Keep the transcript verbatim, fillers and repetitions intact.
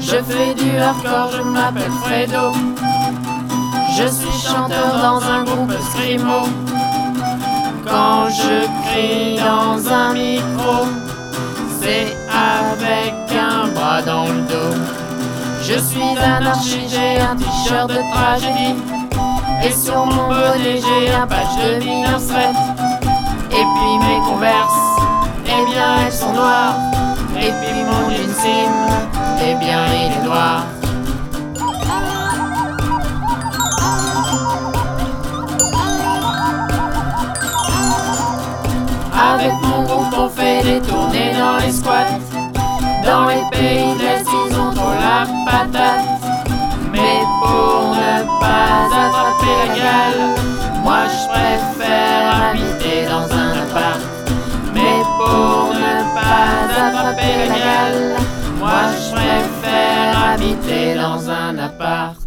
Je fais du hardcore, je m'appelle Fredo. Je suis chanteur dans un groupe Screamo. Quand je crie dans un micro, c'est avec un bras dans le dos. Je suis anarchiste, j'ai un t-shirt de tragédie. Et sur mon bonnet j'ai un patch de Wiener Strait. Et puis mes Converse, eh bien elles sont noires. Et puis mon jean Sim, eh bien il est noir. Avec mon groupe on fait des tournées dans les squats. Dans les pays de l'Est ils ont trop la patate. Mais pour ne pas attraper la gale, moi je préfère habiter dans un appart. Mais pour ne pas attraper la gale, moi je préfère habiter dans un appart.